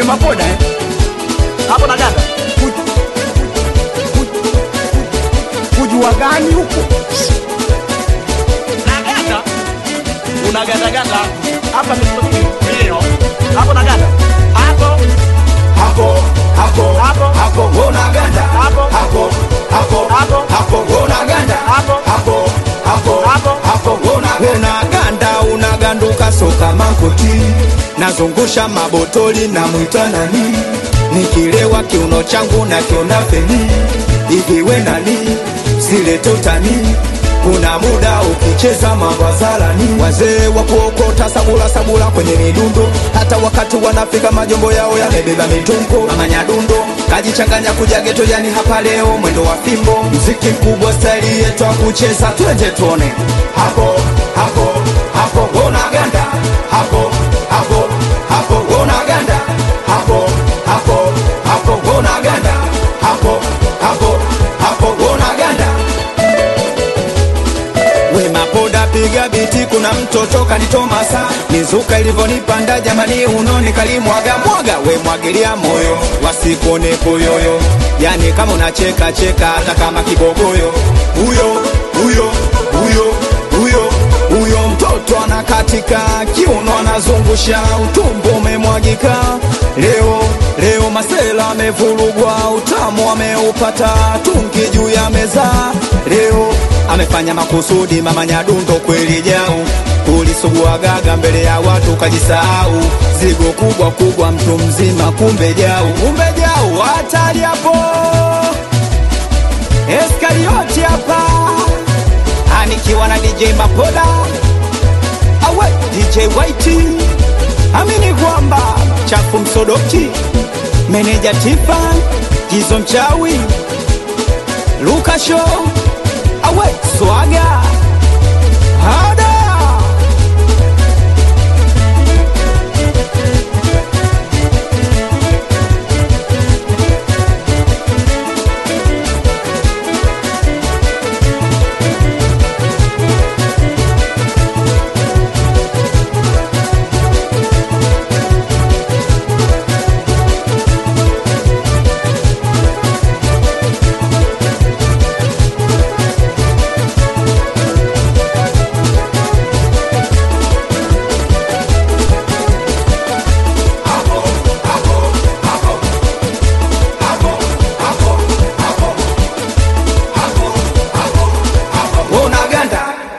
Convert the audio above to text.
mapoda hapo na ganda. Kujua gani huko? Na ganda. Una ganda ganda hapa ndio. Hapo na ganda. Hapo una ganda. Hapo una ganda. Hapo una ganda, unaganduka soka mankoti. Nazungusha mabotoli na mwita nani. Nikilewa kiuno changu na kiona feni. Hivi we nani, zile totani. Kuna muda ukicheza mabazalani. Wazee wa kuokota sabula kwenye midundo. Hata wakati wanafika majombo yao yamebeba mitungo. Mama Nyadundo kajichanganya kuja geto, yani hapa leo mwendo wa fimbo. Muziki mkubwa style yetu kucheza, twende tuone. Hapo una ganda. Hapo una ganda. Hapo una ganda. Hapo una ganda. We mapoda piga biti, kuna mtoto kanitomasa. Nizuka ilivonipanda jamani, unoni kalimwaga. We mwagilia moyo, wasikuone koyoyo. Yani kama unacheka hata kama kibogoyo. Huyo mtoto anakatika, kiuno anazungusha, utumbo umemwagika. Leo masela amevurugwa, utamu ameupata, tungi juu ya meza. Leo amefanya makusudi, Mama Nyadundo kweli jau. Ulisugua gaga mbele ya watu kajisahau. Zigo kubwa mtu mzima kumbe jau. Hatari hapo. Eskarioti hapa. Anikiwa na DJ Mapoda. Awe DJ Whitey. Amini kwamba chafu msodoki. Meneja Tiffan, Jizo Mchawi, Luka Show. Awe Swaga.